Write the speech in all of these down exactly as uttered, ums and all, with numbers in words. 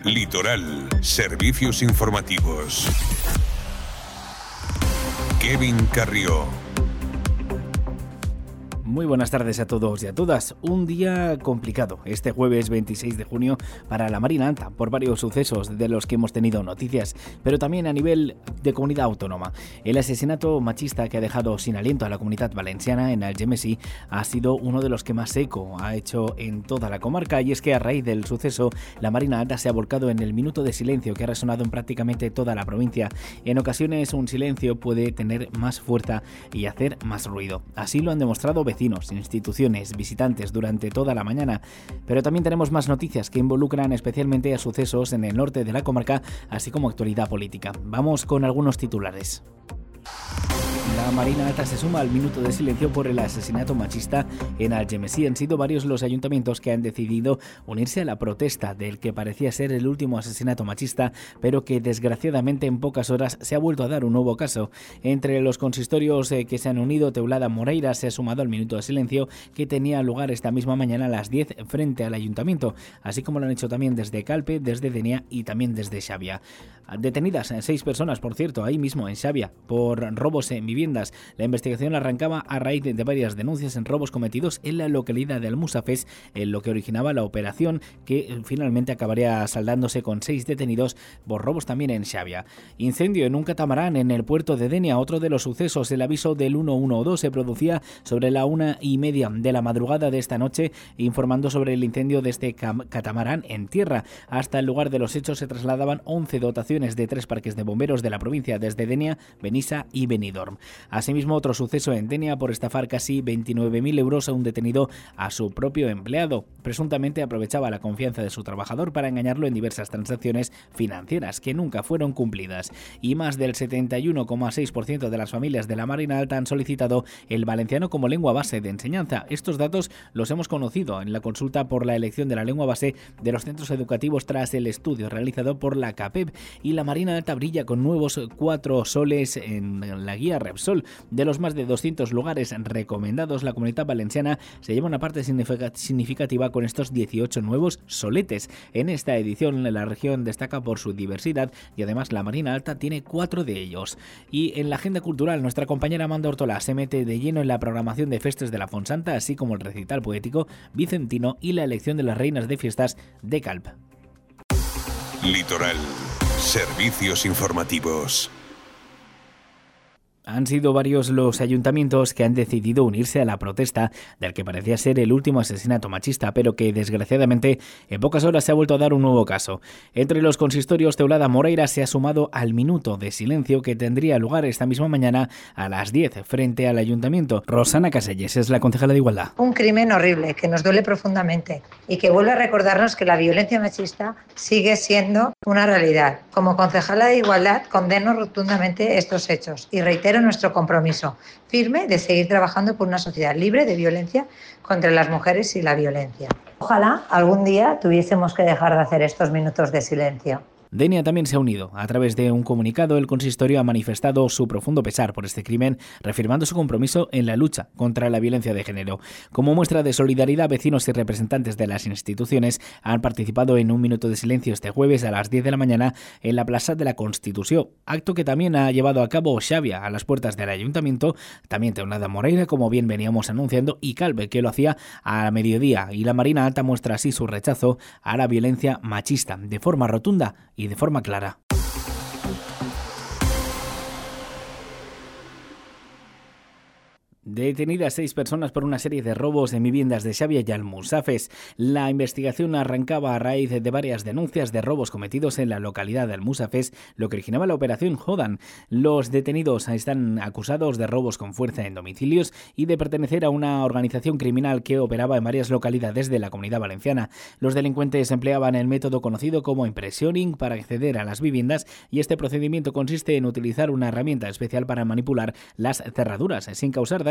Litoral, servicios informativos. Kevin Carrió. Muy buenas tardes a todos y a todas. Un día complicado este jueves veintiséis de junio para la Marina Alta por varios sucesos de los que hemos tenido noticias, pero también a nivel de comunidad autónoma. El asesinato machista que ha dejado sin aliento a la comunidad valenciana en Algemesí ha sido uno de los que más eco ha hecho en toda la comarca, y es que a raíz del suceso la Marina Alta se ha volcado en el minuto de silencio que ha resonado en prácticamente toda la provincia. En ocasiones un silencio puede tener más fuerza y hacer más ruido. Así lo han demostrado vecinos, instituciones, visitantes durante toda la mañana. Pero también tenemos más noticias que involucran especialmente a sucesos en el norte de la comarca, así como actualidad política. Vamos con algunos titulares. La Marina Alta se suma al minuto de silencio por el asesinato machista en Algemesí. Han sido varios los ayuntamientos que han decidido unirse a la protesta del que parecía ser el último asesinato machista, pero que desgraciadamente en pocas horas se ha vuelto a dar un nuevo caso. Entre los consistorios eh, que se han unido, Teulada Moreira se ha sumado al minuto de silencio que tenía lugar esta misma mañana a las diez frente al ayuntamiento, así como lo han hecho también desde Calpe, desde Denia y también desde Xavia. Detenidas seis personas, por cierto, ahí mismo en Xavia, por robos en viviendas. La investigación arrancaba a raíz de varias denuncias en robos cometidos en la localidad de Almusafes, en lo que originaba la operación que finalmente acabaría saldándose con seis detenidos por robos también en Xavia. Incendio en un catamarán en el puerto de Denia, otro de los sucesos. El aviso del uno uno dos se producía sobre la una y media de la madrugada de esta noche, informando sobre el incendio de este catamarán en tierra. Hasta el lugar de los hechos se trasladaban once dotaciones de tres parques de bomberos de la provincia, desde Denia, Benissa y Benidorm. Asimismo, otro suceso en Denia por estafar casi veintinueve mil euros a un detenido a su propio empleado. Presuntamente aprovechaba la confianza de su trabajador para engañarlo en diversas transacciones financieras que nunca fueron cumplidas. Y más del setenta y uno coma seis por ciento de las familias de la Marina Alta han solicitado el valenciano como lengua base de enseñanza. Estos datos los hemos conocido en la consulta por la elección de la lengua base de los centros educativos tras el estudio realizado por la CAPEB. Y la Marina Alta brilla con nuevos cuatro soles en la guía Repsol. De los más de doscientos lugares recomendados, la Comunidad Valenciana se lleva una parte significativa con estos dieciocho nuevos soletes. En esta edición la región destaca por su diversidad y además la Marina Alta tiene cuatro de ellos. Y en la agenda cultural, nuestra compañera Amanda Ortola se mete de lleno en la programación de Festes de la Fonsanta, así como el recital poético vicentino y la elección de las reinas de fiestas de Calp. Litoral, servicios informativos. Han sido varios los ayuntamientos que han decidido unirse a la protesta del que parecía ser el último asesinato machista, pero que desgraciadamente en pocas horas se ha vuelto a dar un nuevo caso. Entre los consistorios, Teulada Moreira se ha sumado al minuto de silencio que tendría lugar esta misma mañana a las diez frente al ayuntamiento. Rosana Caselles es la concejala de Igualdad. Un crimen horrible que nos duele profundamente y que vuelve a recordarnos que la violencia machista sigue siendo una realidad. Como concejala de Igualdad condeno rotundamente estos hechos y reitero nuestro compromiso firme de seguir trabajando por una sociedad libre de violencia contra las mujeres y la violencia. Ojalá algún día tuviésemos que dejar de hacer estos minutos de silencio. Denia también se ha unido. A través de un comunicado, el consistorio ha manifestado su profundo pesar por este crimen, reafirmando su compromiso en la lucha contra la violencia de género. Como muestra de solidaridad, vecinos y representantes de las instituciones han participado en un minuto de silencio este jueves a las diez de la mañana en la Plaza de la Constitución, acto que también ha llevado a cabo Xavia a las puertas del ayuntamiento, también Teulada Moreira, como bien veníamos anunciando, y Calpe, que lo hacía a mediodía, y la Marina Alta muestra así su rechazo a la violencia machista, de forma rotunda y de forma clara. Detenidas seis personas por una serie de robos en viviendas de Xavia y Almusafes. La investigación arrancaba a raíz de varias denuncias de robos cometidos en la localidad de Almusafes, lo que originaba la operación Jodan. Los detenidos están acusados de robos con fuerza en domicilios y de pertenecer a una organización criminal que operaba en varias localidades de la Comunidad Valenciana. Los delincuentes empleaban el método conocido como impressioning para acceder a las viviendas, y este procedimiento consiste en utilizar una herramienta especial para manipular las cerraduras sin causar daño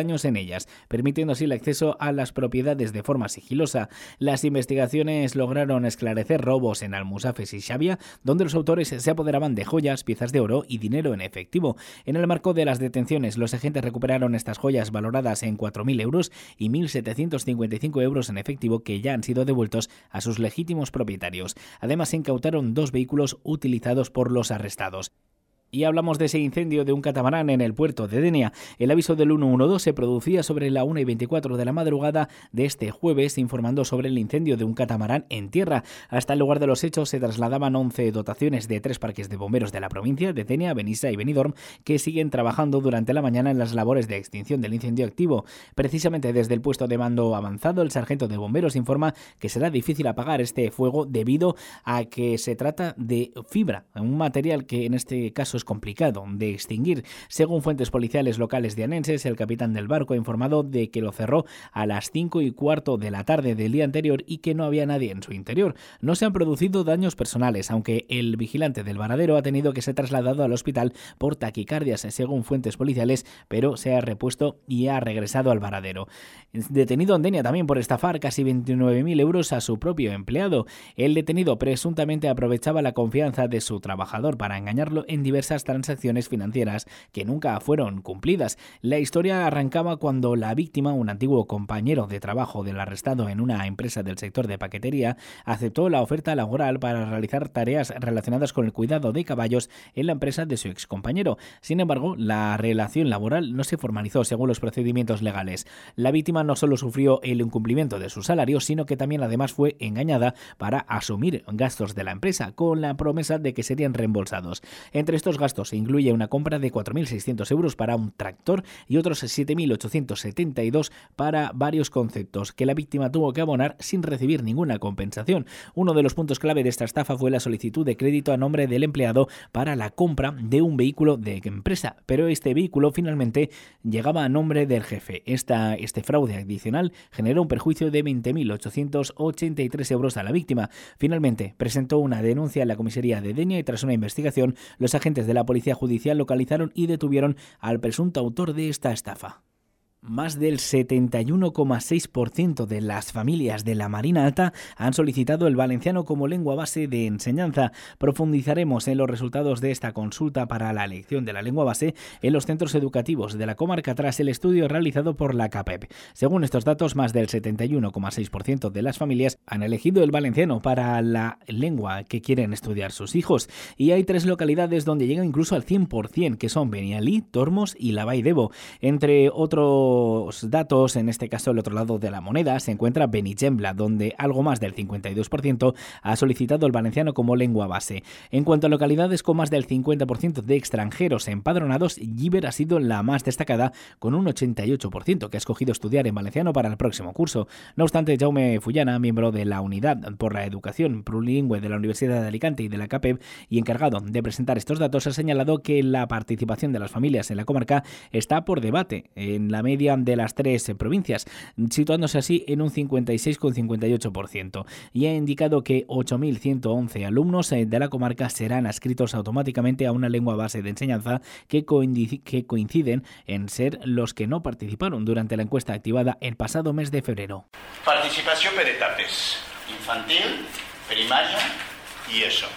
daños en ellas, permitiendo así el acceso a las propiedades de forma sigilosa. Las investigaciones lograron esclarecer robos en Almusafes y Xàbia, donde los autores se apoderaban de joyas, piezas de oro y dinero en efectivo. En el marco de las detenciones, los agentes recuperaron estas joyas valoradas en cuatro mil euros y mil setecientos cincuenta y cinco euros en efectivo que ya han sido devueltos a sus legítimos propietarios. Además, se incautaron dos vehículos utilizados por los arrestados. Y hablamos de ese incendio de un catamarán en el puerto de Denia. El aviso del ciento doce se producía sobre la una y veinticuatro de la madrugada de este jueves, informando sobre el incendio de un catamarán en tierra. Hasta el lugar de los hechos se trasladaban once dotaciones de tres parques de bomberos de la provincia de Denia, Benissa y Benidorm, que siguen trabajando durante la mañana en las labores de extinción del incendio activo. Precisamente desde el puesto de mando avanzado, el sargento de bomberos informa que será difícil apagar este fuego debido a que se trata de fibra, un material que en este caso es complicado de extinguir. Según fuentes policiales locales dianenses, el capitán del barco ha informado de que lo cerró a las cinco y cuarto de la tarde del día anterior y que no había nadie en su interior. No se han producido daños personales, aunque el vigilante del varadero ha tenido que ser trasladado al hospital por taquicardias, según fuentes policiales, pero se ha repuesto y ha regresado al varadero. Detenido en Denia también por estafar casi veintinueve mil euros a su propio empleado. El detenido presuntamente aprovechaba la confianza de su trabajador para engañarlo en diversas transacciones financieras que nunca fueron cumplidas. La historia arrancaba cuando la víctima, un antiguo compañero de trabajo del arrestado en una empresa del sector de paquetería, aceptó la oferta laboral para realizar tareas relacionadas con el cuidado de caballos en la empresa de su excompañero. Sin embargo, la relación laboral no se formalizó según los procedimientos legales. La víctima no solo sufrió el incumplimiento de su salario, sino que también además fue engañada para asumir gastos de la empresa con la promesa de que serían reembolsados. Entre estos gastos se incluye una compra de cuatro mil seiscientos euros para un tractor y otros siete mil ochocientos setenta y dos para varios conceptos que la víctima tuvo que abonar sin recibir ninguna compensación. Uno de los puntos clave de esta estafa fue la solicitud de crédito a nombre del empleado para la compra de un vehículo de empresa, pero este vehículo finalmente llegaba a nombre del jefe. Esta, este fraude adicional generó un perjuicio de veinte mil ochocientos ochenta y tres euros a la víctima. Finalmente presentó una denuncia en la comisaría de Denia y tras una investigación los agentes de la policía judicial localizaron y detuvieron al presunto autor de esta estafa. Más del setenta y uno coma seis por ciento de las familias de la Marina Alta han solicitado el valenciano como lengua base de enseñanza. Profundizaremos en los resultados de esta consulta para la elección de la lengua base en los centros educativos de la comarca tras el estudio realizado por la CAPEB. Según estos datos, más del setenta y uno coma seis por ciento de las familias han elegido el valenciano para la lengua que quieren estudiar sus hijos. Y hay tres localidades donde llega incluso al cien por ciento, que son Benialí, Tormos y La Vall d'Ebo. Entre otros datos, en este caso el otro lado de la moneda, se encuentra Benigembla, donde algo más del cincuenta y dos por ciento ha solicitado el valenciano como lengua base. En cuanto a localidades con más del cincuenta por ciento de extranjeros empadronados, Llíber ha sido la más destacada, con un ochenta y ocho por ciento que ha escogido estudiar en valenciano para el próximo curso. No obstante, Jaume Fullana, miembro de la Unidad por la Educación Plurilingüe de la Universidad de Alicante y de la CAPEB y encargado de presentar estos datos, ha señalado que la participación de las familias en la comarca está por debate en la media de las tres provincias, situándose así en un cincuenta y seis coma cincuenta y ocho por ciento, y ha indicado que ocho mil ciento once alumnos de la comarca serán adscritos automáticamente a una lengua base de enseñanza que, coincid- que coinciden en ser los que no participaron durante la encuesta activada el pasado mes de febrero. Participació per etapes, infantil, primària i ESO.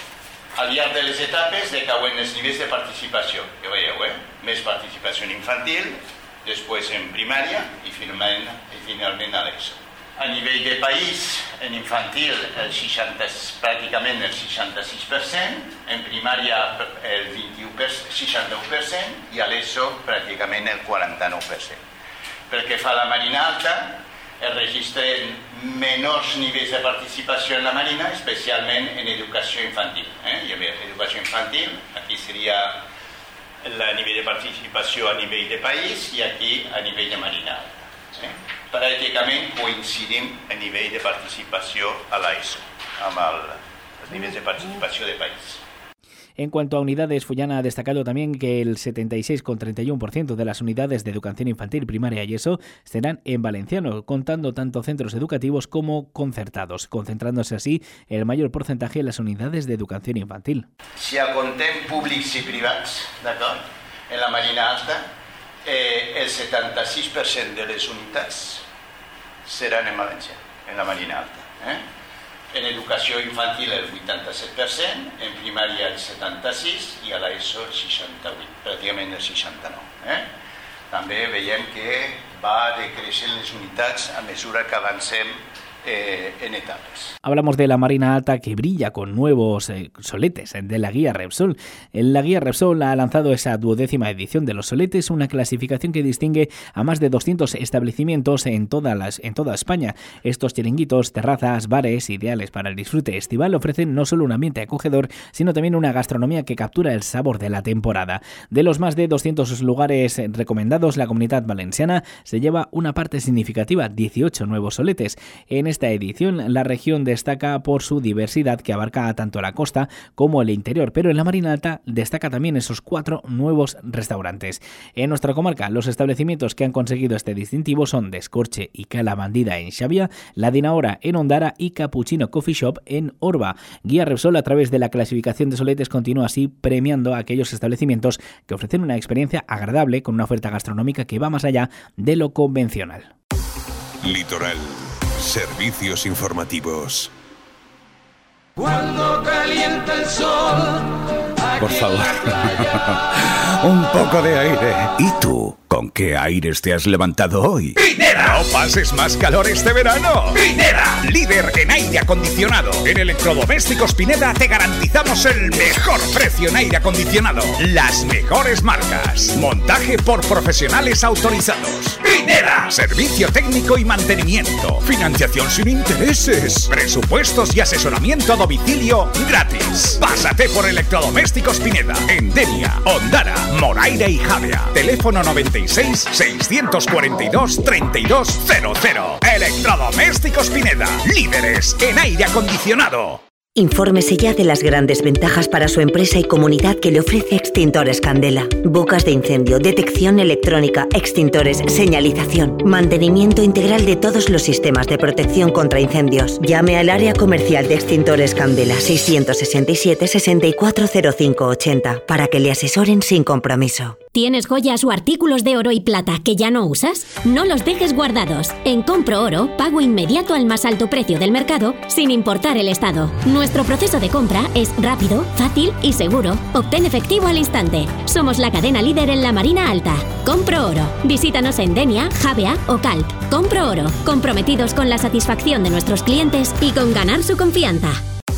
Al llarg de les etapes decauen els nivells de participació, que veieu, eh? Més participació infantil, després en primària i finalment, i finalment a l'ESO. A nivell de país, en infantil el seixanta, pràcticament el seixanta-sis per cent, en primària el vint-i-u per cent, seixanta-u per cent i a l'ESO pràcticament el quaranta-nou per cent. Pel que fa a la Marina Alta, es registren menors nivells de participació en la Marina, especialment en educació infantil. Eh? Hi havia educació infantil, aquí seria el nivell de participació a nivell de país i aquí a nivell de Marina Alta. Eh? Pràcticament coincidim en nivell de participació a l'ESO, amb el, els nivells de participació de país. En cuanto a unidades, Fullana ha destacado también que el setenta y seis coma treinta y uno por ciento de las unidades de educación infantil, primaria y ESO serán en valenciano, contando tanto centros educativos como concertados, concentrándose así el mayor porcentaje en las unidades de educación infantil. Si acontem públics i privats, d'acord? En la Marina Alta eh, el setanta-sis per cent de les unitats seran en valencià, en la Marina Alta. Eh? En educació infantil el vuitanta-set per cent, en primària el setanta-sis i a l'ESO el seixanta-vuit, pràcticament el seixanta-nou. Eh? També veiem que va decreixent les unitats a mesura que avancem Eh, en etapas. Hablamos de la Marina Alta, que brilla con nuevos eh, soletes de la guía Repsol. La guía Repsol ha lanzado esa duodécima edición de los soletes, una clasificación que distingue a más de doscientos establecimientos en, toda las, en toda España. Estos chiringuitos, terrazas, bares, ideales para el disfrute estival, ofrecen no solo un ambiente acogedor, sino también una gastronomía que captura el sabor de la temporada. De los más de doscientos lugares recomendados, la Comunidad Valenciana se lleva una parte significativa, dieciocho nuevos soletes. En esta edición, la región destaca por su diversidad, que abarca tanto la costa como el interior, pero en la Marina Alta destaca también esos cuatro nuevos restaurantes. En nuestra comarca, los establecimientos que han conseguido este distintivo son Descorche y Cala Bandida en Xavia, La Dinahora en Ondara y Cappuccino Coffee Shop en Orba. Guía Repsol, a través de la clasificación de soletes, continúa así premiando a aquellos establecimientos que ofrecen una experiencia agradable con una oferta gastronómica que va más allá de lo convencional. Litoral. Servicios informativos. Cuando calienta el sol. Por favor. Un poco de aire. ¿Y tú? ¿Con qué aires te has levantado hoy? ¡Pineda! ¡No pases más calor este verano! ¡Pineda! Líder en aire acondicionado. En Electrodomésticos Pineda te garantizamos el mejor precio en aire acondicionado. Las mejores marcas. Montaje por profesionales autorizados. ¡Pineda! Servicio técnico y mantenimiento. Financiación sin intereses. Presupuestos y asesoramiento a domicilio gratis. Pásate por Electrodomésticos Pineda. En Denia, Ondara, Moraira y Javea. Teléfono noventa y seis, seiscientos cuarenta y dos, treinta y dos cero cero. Electrodomésticos Pineda. Líderes en aire acondicionado. Infórmese ya de las grandes ventajas para su empresa y comunidad que le ofrece Extintores Candela. Bocas de incendio, detección electrónica, extintores, señalización, mantenimiento integral de todos los sistemas de protección contra incendios. Llame al área comercial de Extintores Candela seiscientos sesenta y siete, sesenta y cuatro cero cinco ochenta para que le asesoren sin compromiso. ¿Tienes joyas o artículos de oro y plata que ya no usas? No los dejes guardados. En Compro Oro, pago inmediato al más alto precio del mercado, sin importar el estado. Nuestro proceso de compra es rápido, fácil y seguro. Obtén efectivo al instante. Somos la cadena líder en la Marina Alta. Compro Oro. Visítanos en Denia, Javea o Calp. Compro Oro. Comprometidos con la satisfacción de nuestros clientes y con ganar su confianza.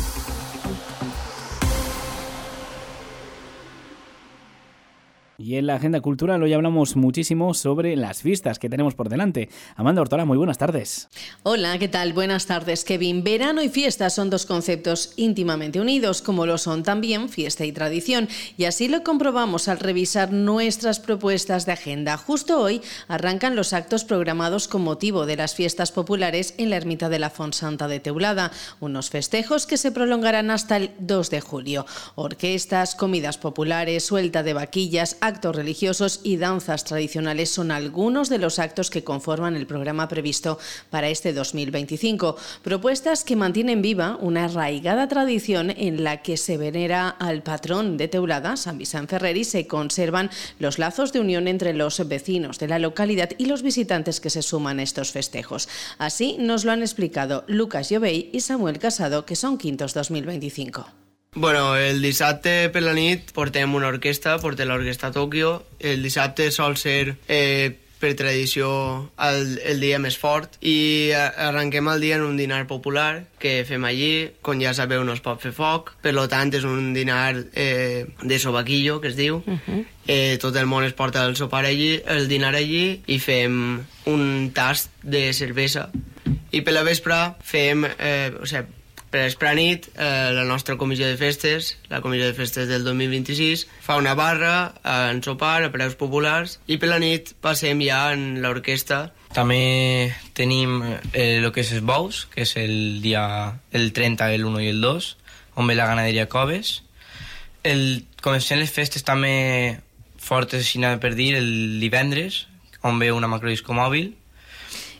Y en la agenda cultural hoy hablamos muchísimo sobre las fiestas que tenemos por delante. Amanda Hortola, muy buenas tardes. Hola, ¿qué tal? Buenas tardes, Kevin. Verano y fiesta son dos conceptos íntimamente unidos, como lo son también fiesta y tradición. Y así lo comprobamos al revisar nuestras propuestas de agenda. Justo hoy arrancan los actos programados con motivo de las fiestas populares en la ermita de la Fontsanta de Teulada, unos festejos que se prolongarán hasta el dos de julio. Orquestas, comidas populares, suelta de vaquillas, actos religiosos y danzas tradicionales son algunos de los actos que conforman el programa previsto para este dos mil veinticinco. Propuestas que mantienen viva una arraigada tradición en la que se venera al patrón de Teulada, San Vicent Ferrer, y se conservan los lazos de unión entre los vecinos de la localidad y los visitantes que se suman a estos festejos. Así nos lo han explicado Lucas Llobell y Samuel Casado, que son quintos dos mil veinticinco. Bueno, el dissabte per la nit portem una orquestra, portem l'Orquestra Tòquio. El dissabte sol ser, eh, per tradició, el, el dia més fort i arrenquem el dia en un dinar popular que fem allí. Com ja sabeu, no es pot fer foc, per tant és un dinar eh, de sobaquillo, que es diu. Uh-huh. Eh, tot el món es porta el sopar allí, el dinar allí, i fem un tast de cervesa. I per la vespre fem, eh, o sigui, per la nit, eh, la nostra comissió de festes, la comissió de festes del dos mil vint-i-sis, fa una barra, eh, en sopar, a preus populars, i per la nit passem ja en l'orquestra. També tenim eh, el que és els bous, que és el dia el trenta, el u i el dos, on ve la ganaderia Coves. El, comencem les festes també fortes, així per dir, el divendres, on ve una macrodisco mòbil.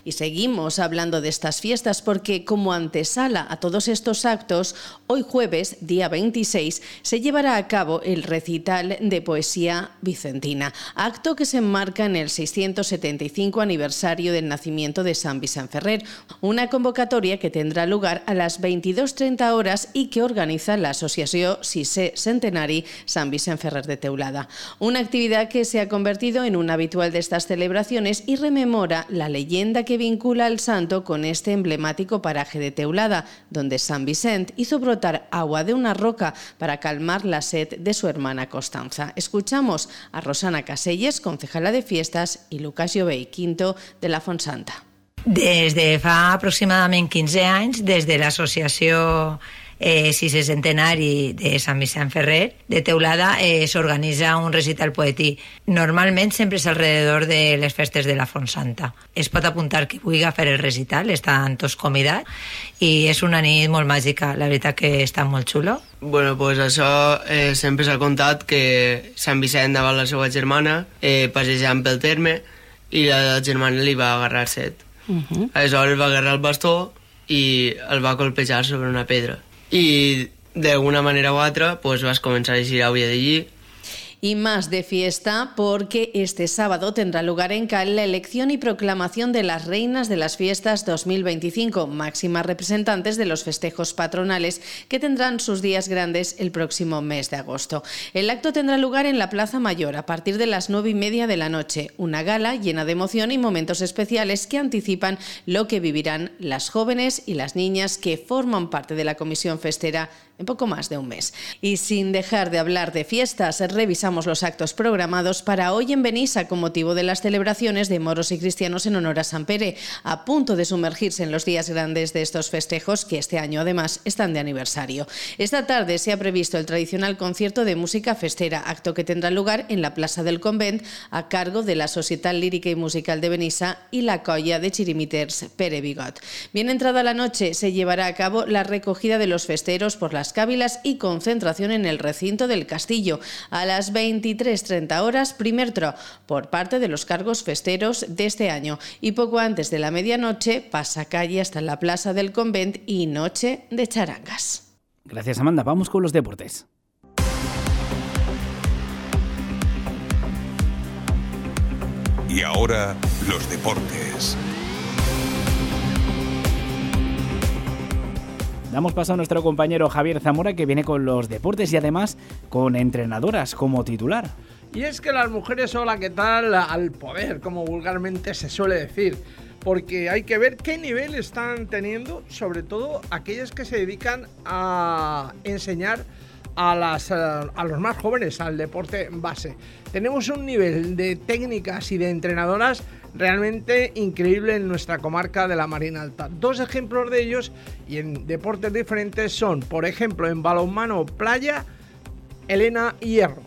Y seguimos hablando de estas fiestas porque como antesala a todos estos actos, hoy jueves, día veintiséis, se llevará a cabo el recital de poesía vicentina, acto que se enmarca en el seiscientos setenta y cinco aniversario del nacimiento de San Vicent Ferrer, una convocatoria que tendrá lugar a las veintidós trenta horas y que organiza la Asociació Sisè Centenari San Vicent Ferrer de Teulada. Una actividad que se ha convertido en un habitual de estas celebraciones y rememora la leyenda que vincula al santo con este emblemático paraje de Teulada, donde San Vicent hizo brotar agua de una roca para calmar la sed de su hermana Constanza. Escuchamos a Rosana Caselles, concejala de fiestas, y Lucas Jové Quinto, de la Fontsanta. Des de fa aproximadament quinze anys, des de l'associació eh, Sisè Centenari de Sant Vicent Ferrer de Teulada eh, s'organitza un recital poètic. Normalment sempre és alrededor de les festes de la Fontsanta. Es pot apuntar qui vulgui a fer el recital, estan tots convidats i és una nit molt màgica, la veritat que està molt xulo. Bueno, pues això eh, sempre s'ha contat que Sant Vicent anava amb la seva germana eh, passejant pel terme i la germana li va agarrar set. Uh-huh. Aleshores va agarrar el bastó i el va colpejar sobre una pedra. Y de alguna manera u otra pues vas a comenzar a decir avui de allí. Y más de fiesta porque este sábado tendrá lugar en Cal la elección y proclamación de las reinas de las fiestas dos mil veinticinco, máximas representantes de los festejos patronales que tendrán sus días grandes el próximo mes de agosto. El acto tendrá lugar en la Plaza Mayor a partir de las nueve y media de la noche, una gala llena de emoción y momentos especiales que anticipan lo que vivirán las jóvenes y las niñas que forman parte de la comisión festera en poco más de un mes. Y sin dejar de hablar de fiestas, revisamos los actos programados para hoy en Benissa con motivo de las celebraciones de moros y cristianos en honor a San Pere, a punto de sumergirse en los días grandes de estos festejos que este año además están de aniversario. Esta tarde se ha previsto el tradicional concierto de música festera, acto que tendrá lugar en la Plaza del Convent a cargo de la Societat Lírica y Musical de Benissa y la colla de chirimiters Pere Bigot. Bien entrada la noche se llevará a cabo la recogida de los festeros por las cávilas y concentración en el recinto del castillo. A las veintitrés treinta horas, primer tro por parte de los cargos festeros de este año y poco antes de la medianoche pasacalle hasta la Plaza del Convent y noche de charangas. Gracias, Amanda. Vamos con los deportes. Y ahora, los deportes. Damos paso a nuestro compañero Javier Zamora, que viene con los deportes y además con entrenadoras como titular. Y es que las mujeres son la que tal al poder, como vulgarmente se suele decir, porque hay que ver qué nivel están teniendo, sobre todo aquellas que se dedican a enseñar a, las, a los más jóvenes al deporte base. Tenemos un nivel de técnicas y de entrenadoras realmente increíble en nuestra comarca de la Marina Alta. Dos ejemplos de ellos y en deportes diferentes son, por ejemplo, en balonmano playa, Elena Hierro,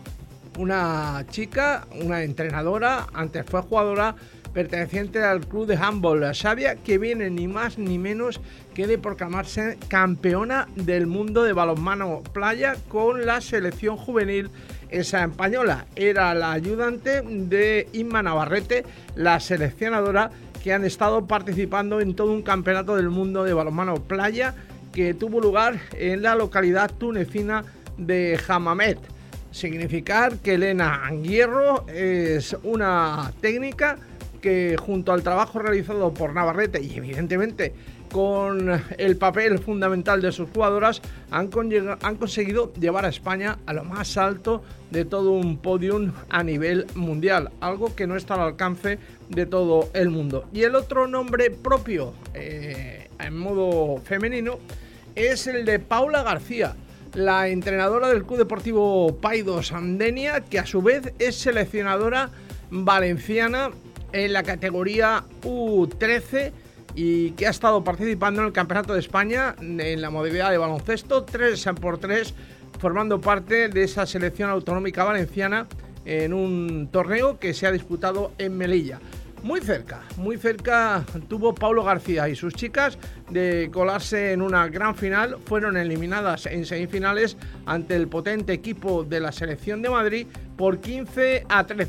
una chica, una entrenadora, antes fue jugadora, perteneciente al club de handball Xavia, que viene ni más ni menos que de proclamarse campeona del mundo de balonmano playa con la selección juvenil esa española. Era la ayudante de Inma Navarrete, la seleccionadora, que han estado participando en todo un campeonato del mundo de balonmano playa que tuvo lugar en la localidad tunecina de Hammamet. Significar que Elena Hierro es una técnica que, junto al trabajo realizado por Navarrete y evidentemente con el papel fundamental de sus jugadoras, han, han conseguido llevar a España a lo más alto de todo un podium a nivel mundial, algo que no está al alcance de todo el mundo. Y el otro nombre propio, eh, en modo femenino, es el de Paula García, la entrenadora del Club Deportivo Paidós Denia, que a su vez es seleccionadora valenciana en la categoría U trece y que ha estado participando en el Campeonato de España en la modalidad de baloncesto tres por tres, formando parte de esa selección autonómica valenciana en un torneo que se ha disputado en Melilla. Muy cerca, muy cerca tuvo Paulo García y sus chicas de colarse en una gran final. Fueron eliminadas en semifinales ante el potente equipo de la selección de Madrid por quince a trece.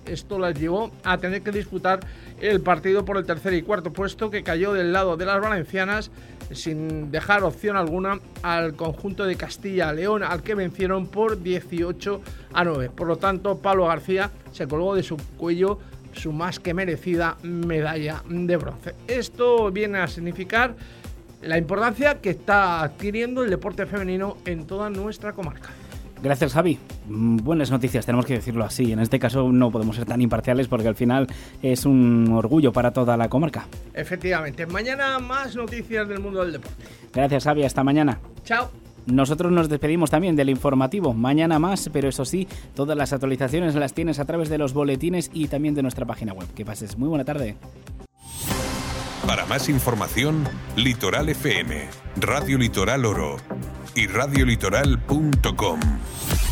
Esto las llevó a tener que disputar el partido por el tercer y cuarto puesto, que cayó del lado de las valencianas sin dejar opción alguna al conjunto de Castilla-León, al que vencieron por dieciocho a nueve. Por lo tanto, Pablo García se colgó de su cuello su más que merecida medalla de bronce. Esto viene a significar la importancia que está adquiriendo el deporte femenino en toda nuestra comarca. Gracias, Javi. Buenas noticias, tenemos que decirlo así. En este caso no podemos ser tan imparciales porque al final es un orgullo para toda la comarca. Efectivamente. Mañana más noticias del mundo del deporte. Gracias, Javi. Hasta mañana. Chao. Nosotros nos despedimos también del informativo. Mañana más, pero eso sí, todas las actualizaciones las tienes a través de los boletines y también de nuestra página web. Que pases muy buena tarde. Para más información, Litoral F M, Radio Litoral Oro y radio litoral punto com.